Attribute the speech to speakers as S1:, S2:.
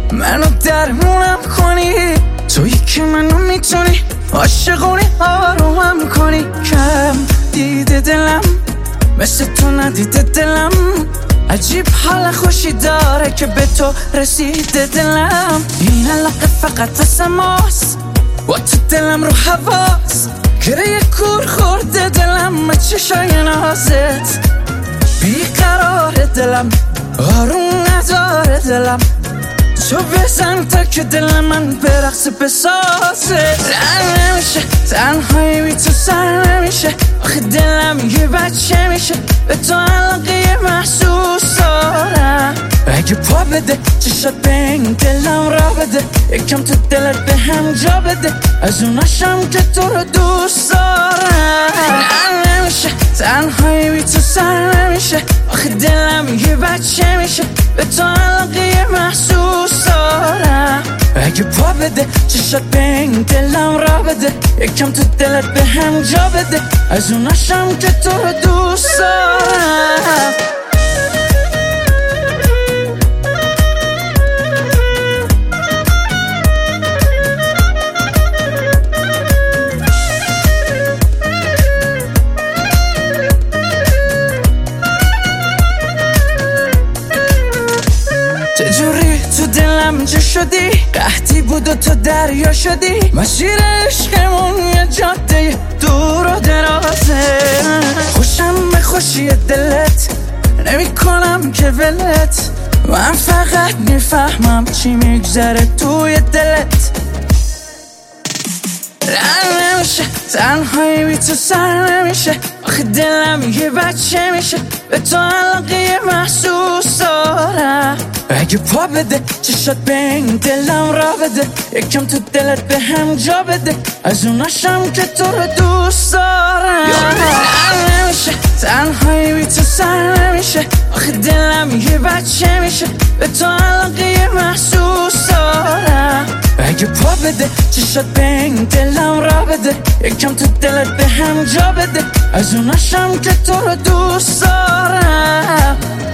S1: منو درمونم کنی، تویی که منو میتونی عاشقونی آرومم کنی. کم دیده دلم مثل تو ندیده دلم، عجیب حال خوشی داره که به تو رسیده دلم. این علاقه فقط واسه ماست، با تو دلم رو حواس، گره کور خورده دلم به چشای نازت. بیقرار دلم آروم نداره دلم، تو بزن تا که دل من به رقص بسازه. رن نمیشه تنهایی بی تو سر نمیشه، آخه دلم یه بچه میشه، به تو علاقه محسوس دارم. اگه پا بده چشات به این دلم را بده، یکم تو دلت به هم جا بده، از اوناشم که تو رو دوست دارم. رن نمیشه تنهایی بی تو سر نمیشه، آخه دلم یه بچه میشه، به تو علاقه محسوس دارم. اگه پا بده چشات به این دلم را بده، یکم تو دلت به هم جا بده، از اوناشم که تو رو دوست دارم. چجوری تو دلم جا شدی، قحطی بود و تو دریا شدی، مسیر عشقمون یه جاده دور و درازه. خوشم به خوشی دلت نمی کنم که ولت، من فقط میفهمم چی میگذره توی دلت. رن نمیشه تنهایی بی تو سر نمیشه، آخه دلم یه بچه میشه، به تو علاقه محسوس دارم. اگه پا بده چشات به این دلم را بده، یکم تو دلت به هم جا بده، از اوناشم که تو رو دوست دارم. رن نمیشه تنهایی بی تو سر نمیشه، آخه دلم یه بچه میشه، به تو علاقه محسوس دارم. اگه پا بده چشات به این دلم را بده، یکم تو دلت به هم جا بده، از اوناشم که تو رو دوست دارم.